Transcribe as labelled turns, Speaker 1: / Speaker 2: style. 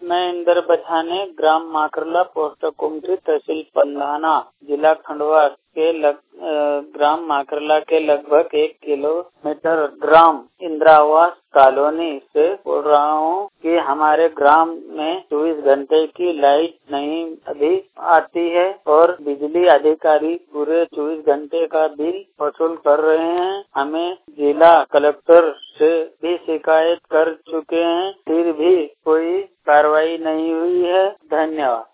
Speaker 1: मैं इंदर बछाने, ग्राम माकरला, पोस्ट कुमठी, तहसील पंधाना, जिला खंडवा के ग्राम माकरला के लगभग 1 किलोमीटर ग्राम इंदिरा आवास कॉलोनी से बोल रहा हूँ कि हमारे ग्राम में 24 घंटे की लाइट नहीं अभी आती है और बिजली अधिकारी पूरे 24 घंटे का बिल वसूल कर रहे हैं। हमें जिला कलेक्टर से भी शिकायत कर चुके हैं, फिर भी कोई कार्रवाई नहीं हुई है। धन्यवाद।